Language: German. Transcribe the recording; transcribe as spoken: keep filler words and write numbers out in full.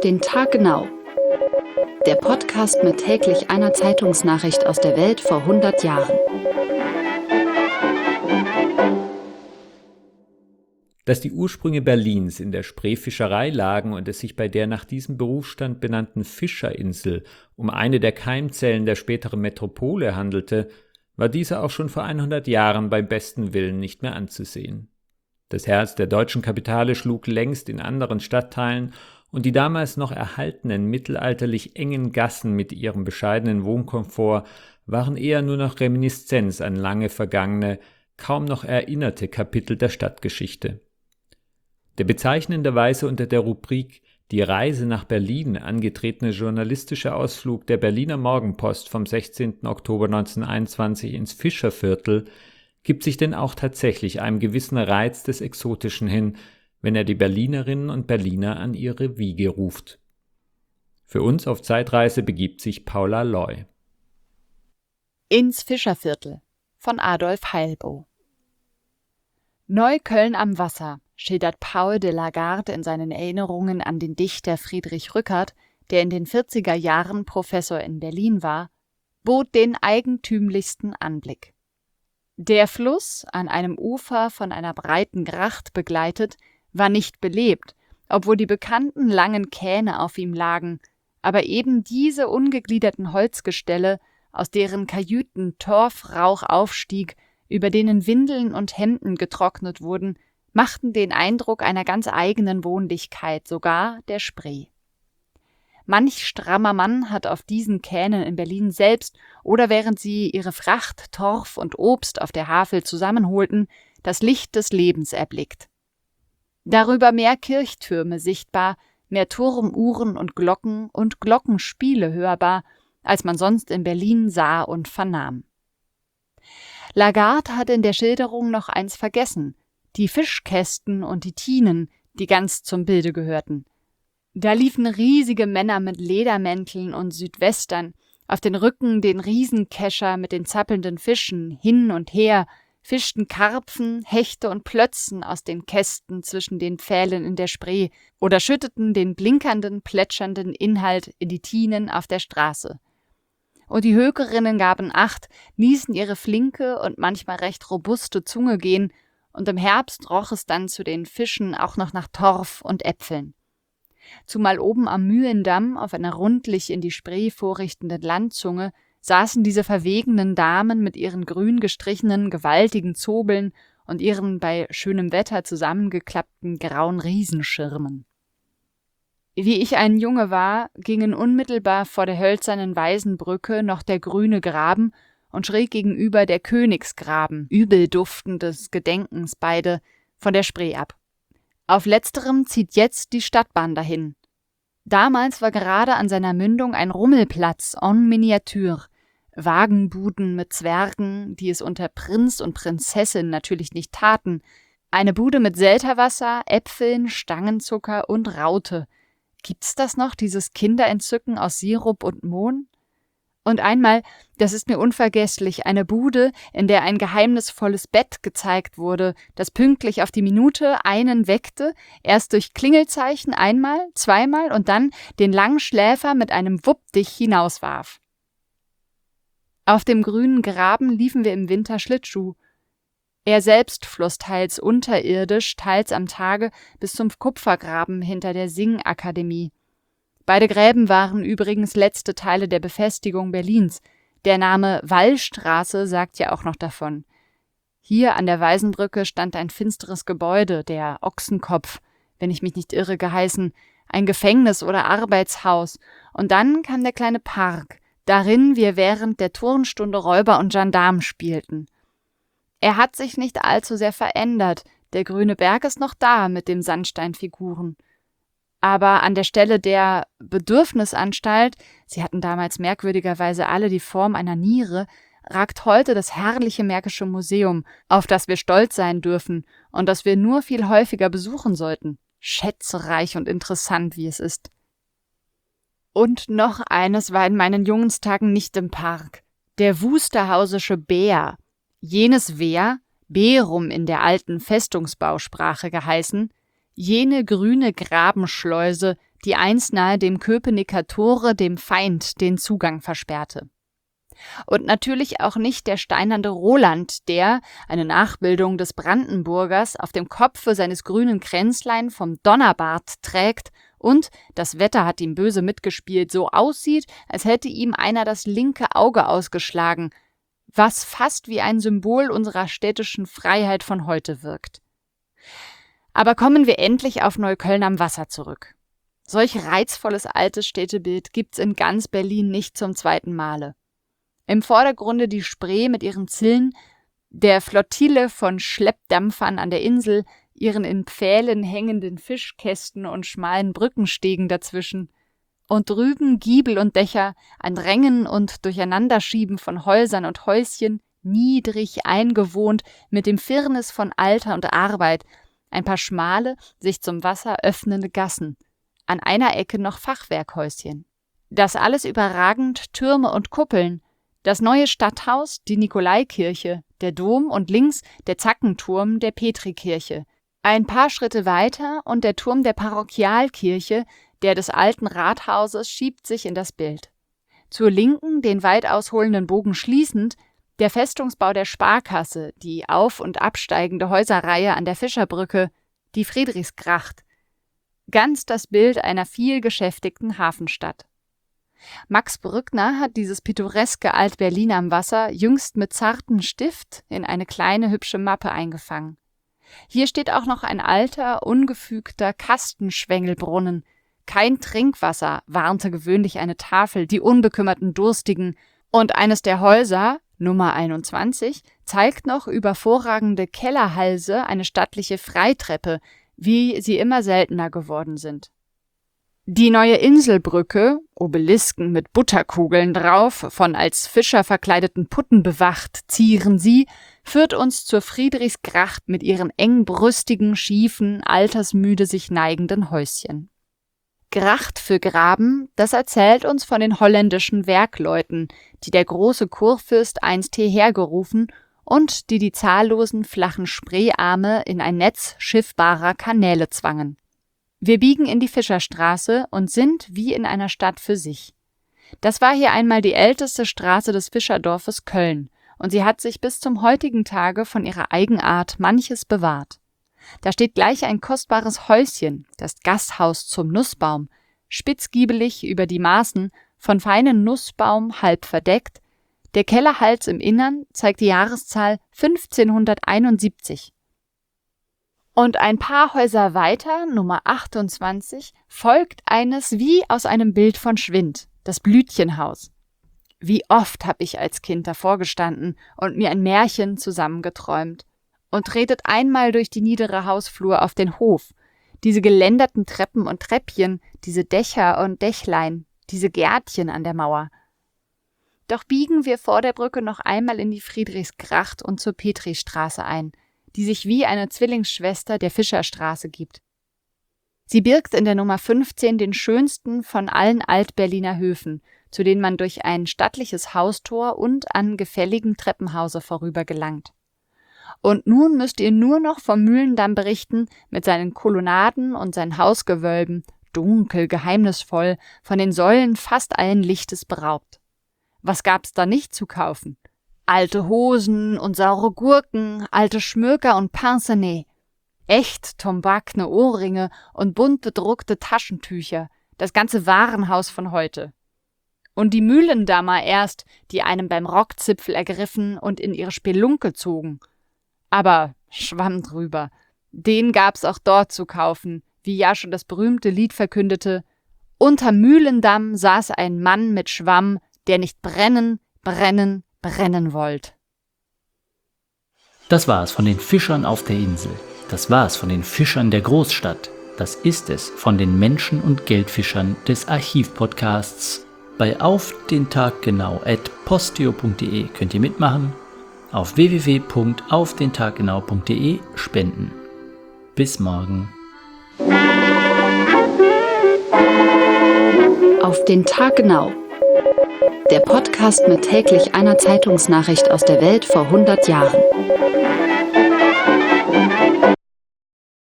den Tag genau. Der Podcast mit täglich einer Zeitungsnachricht aus der Welt vor hundert Jahren. Dass die Ursprünge Berlins in der Spreefischerei lagen und es sich bei der nach diesem Berufsstand benannten Fischerinsel um eine der Keimzellen der späteren Metropole handelte, war diese auch schon vor hundert Jahren beim besten Willen nicht mehr anzusehen. Das Herz der deutschen Kapitale schlug längst in anderen Stadtteilen und die damals noch erhaltenen mittelalterlich engen Gassen mit ihrem bescheidenen Wohnkomfort waren eher nur noch Reminiszenz an lange vergangene, kaum noch erinnerte Kapitel der Stadtgeschichte. Der bezeichnenderweise unter der Rubrik »Die Reise nach Berlin« angetretene journalistische Ausflug der Berliner Morgenpost vom sechzehnten Oktober neunzehnhunderteinundzwanzig ins Fischerviertel gibt sich denn auch tatsächlich einem gewissen Reiz des Exotischen hin, wenn er die Berlinerinnen und Berliner an ihre Wiege ruft. Für uns auf Zeitreise begibt sich Paula Loy. Ins Fischerviertel von Adolf Heilboh. Neukölln am Wasser, schildert Paul de Lagarde in seinen Erinnerungen an den Dichter Friedrich Rückert, der in den vierziger Jahren Professor in Berlin war, bot den eigentümlichsten Anblick. Der Fluss, an einem Ufer von einer breiten Gracht begleitet, war nicht belebt, obwohl die bekannten langen Kähne auf ihm lagen, aber eben diese ungegliederten Holzgestelle, aus deren Kajüten Torfrauch aufstieg, über denen Windeln und Hemden getrocknet wurden, machten den Eindruck einer ganz eigenen Wohnlichkeit, sogar der Spree. Manch strammer Mann hat auf diesen Kähnen in Berlin selbst oder während sie ihre Fracht Torf und Obst auf der Havel zusammenholten, das Licht des Lebens erblickt. Darüber mehr Kirchtürme sichtbar, mehr Turmuhren und Glocken und Glockenspiele hörbar, als man sonst in Berlin sah und vernahm. Lagarde hat in der Schilderung noch eins vergessen: die Fischkästen und die Tinen, die ganz zum Bilde gehörten. Da liefen riesige Männer mit Ledermänteln und Südwestern, auf den Rücken den Riesenkescher mit den zappelnden Fischen, hin und her, fischten Karpfen, Hechte und Plötzen aus den Kästen zwischen den Pfählen in der Spree oder schütteten den blinkernden, plätschernden Inhalt in die Tinen auf der Straße. Und die Hökerinnen gaben Acht, ließen ihre flinke und manchmal recht robuste Zunge gehen, und im Herbst roch es dann zu den Fischen auch noch nach Torf und Äpfeln. Zumal oben am Mühlendamm auf einer rundlich in die Spree vorrichtenden Landzunge saßen diese verwegenen Damen mit ihren grün gestrichenen, gewaltigen Zobeln und ihren bei schönem Wetter zusammengeklappten grauen Riesenschirmen. Wie ich ein Junge war, gingen unmittelbar vor der hölzernen Waisenbrücke noch der grüne Graben und schräg gegenüber der Königsgraben, übel duftendes Gedenkens beide, von der Spree ab. Auf letzterem zieht jetzt die Stadtbahn dahin. Damals war gerade an seiner Mündung ein Rummelplatz en miniature, Wagenbuden mit Zwergen, die es unter Prinz und Prinzessin natürlich nicht taten, eine Bude mit Selterwasser, Äpfeln, Stangenzucker und Raute. Gibt's das noch, dieses Kinderentzücken aus Sirup und Mohn? Und einmal, das ist mir unvergesslich, eine Bude, in der ein geheimnisvolles Bett gezeigt wurde, das pünktlich auf die Minute einen weckte, erst durch Klingelzeichen einmal, zweimal und dann den Langschläfer mit einem Wupp dich hinauswarf. Auf dem grünen Graben liefen wir im Winter Schlittschuh. Er selbst floss teils unterirdisch, teils am Tage bis zum Kupfergraben hinter der Singakademie. Beide Gräben waren übrigens letzte Teile der Befestigung Berlins. Der Name Wallstraße sagt ja auch noch davon. Hier an der Waisenbrücke stand ein finsteres Gebäude, der Ochsenkopf, wenn ich mich nicht irre geheißen, ein Gefängnis oder Arbeitshaus. Und dann kam der kleine Park, darin wir während der Turnstunde Räuber und Gendarm spielten. Er hat sich nicht allzu sehr verändert, der grüne Berg ist noch da mit den Sandsteinfiguren. Aber an der Stelle der Bedürfnisanstalt, sie hatten damals merkwürdigerweise alle die Form einer Niere, ragt heute das herrliche Märkische Museum, auf das wir stolz sein dürfen und das wir nur viel häufiger besuchen sollten. Schätzereich und interessant, wie es ist. Und noch eines war in meinen Jungenstagen nicht im Park. Der Wusterhausische Bär. Jenes Wehr, Berum in der alten Festungsbausprache geheißen, jene grüne Grabenschleuse, die einst nahe dem Köpenicker Tore dem Feind den Zugang versperrte. Und natürlich auch nicht der steinerne Roland, der, eine Nachbildung des Brandenburgers, auf dem Kopfe seines grünen Kränzlein vom Donnerbart trägt und, das Wetter hat ihm böse mitgespielt, so aussieht, als hätte ihm einer das linke Auge ausgeschlagen, was fast wie ein Symbol unserer städtischen Freiheit von heute wirkt. Aber kommen wir endlich auf Neukölln am Wasser zurück. Solch reizvolles altes Städtebild gibt's in ganz Berlin nicht zum zweiten Male. Im Vordergrunde die Spree mit ihren Zillen, der Flottille von Schleppdampfern an der Insel, ihren in Pfählen hängenden Fischkästen und schmalen Brückenstegen dazwischen. Und drüben Giebel und Dächer, ein Drängen und Durcheinanderschieben von Häusern und Häuschen, niedrig eingewohnt mit dem Firnis von Alter und Arbeit, ein paar schmale, sich zum Wasser öffnende Gassen, an einer Ecke noch Fachwerkhäuschen. Das alles überragend Türme und Kuppeln, das neue Stadthaus, die Nikolaikirche, der Dom und links der Zackenturm der Petrikirche. Ein paar Schritte weiter und der Turm der Parochialkirche, der des alten Rathauses, schiebt sich in das Bild. Zur Linken, den weit ausholenden Bogen schließend, der Festungsbau der Sparkasse, die auf- und absteigende Häuserreihe an der Fischerbrücke, die Friedrichsgracht. Ganz das Bild einer vielgeschäftigten Hafenstadt. Max Brückner hat dieses pittoreske Alt-Berlin am Wasser jüngst mit zartem Stift in eine kleine hübsche Mappe eingefangen. Hier steht auch noch ein alter, ungefügter Kastenschwengelbrunnen. Kein Trinkwasser, warnte gewöhnlich eine Tafel die unbekümmerten Durstigen, und eines der Häuser, Nummer einundzwanzig, zeigt noch über vorragende Kellerhalse eine stattliche Freitreppe, wie sie immer seltener geworden sind. Die neue Inselbrücke, Obelisken mit Butterkugeln drauf, von als Fischer verkleideten Putten bewacht, zieren sie, führt uns zur Friedrichsgracht mit ihren engbrüstigen, schiefen, altersmüde sich neigenden Häuschen. Gracht für Graben, das erzählt uns von den holländischen Werkleuten, die der große Kurfürst einst hierher gerufen und die die zahllosen flachen Spreearme in ein Netz schiffbarer Kanäle zwangen. Wir biegen in die Fischerstraße und sind wie in einer Stadt für sich. Das war hier einmal die älteste Straße des Fischerdorfes Köln, und sie hat sich bis zum heutigen Tage von ihrer Eigenart manches bewahrt. Da steht gleich ein kostbares Häuschen, das Gasthaus zum Nussbaum, spitzgiebelig über die Maßen, von feinem Nussbaum halb verdeckt. Der Kellerhals im Innern zeigt die Jahreszahl fünfzehnhunderteinundsiebzig. Und ein paar Häuser weiter, Nummer achtundzwanzig, folgt eines wie aus einem Bild von Schwind, das Blütchenhaus. Wie oft habe ich als Kind davor gestanden und mir ein Märchen zusammengeträumt. Und tretet einmal durch die niedere Hausflur auf den Hof, diese geländerten Treppen und Treppchen, diese Dächer und Dächlein, diese Gärtchen an der Mauer. Doch biegen wir vor der Brücke noch einmal in die Friedrichsgracht und zur Petristraße ein, die sich wie eine Zwillingsschwester der Fischerstraße gibt. Sie birgt in der Nummer fünfzehn den schönsten von allen Alt-Berliner Höfen, zu denen man durch ein stattliches Haustor und an gefälligem Treppenhause vorüber gelangt. Und nun müsst ihr nur noch vom Mühlendamm berichten, mit seinen Kolonnaden und seinen Hausgewölben, dunkel, geheimnisvoll, von den Säulen fast allen Lichtes beraubt. Was gab's da nicht zu kaufen? Alte Hosen und saure Gurken, alte Schmöker und Pincenez, echt tombakne Ohrringe und bunt bedruckte Taschentücher, das ganze Warenhaus von heute. Und die Mühlendammer erst, die einem beim Rockzipfel ergriffen und in ihre Spelunke zogen. Aber Schwamm drüber, den gab's auch dort zu kaufen, wie ja schon das berühmte Lied verkündete: Unter Mühlendamm saß ein Mann mit Schwamm, der nicht brennen, brennen, brennen wollt. Das war's von den Fischern auf der Insel. Das war's von den Fischern der Großstadt. Das ist es von den Menschen- und Geldfischern des Archivpodcasts. Bei Auf den Tag genau at posteo punkt de könnt ihr mitmachen. Auf w w w punkt auf den tag genau punkt de spenden. Bis morgen. Auf den Tag genau. Der Podcast mit täglich einer Zeitungsnachricht aus der Welt vor hundert Jahren.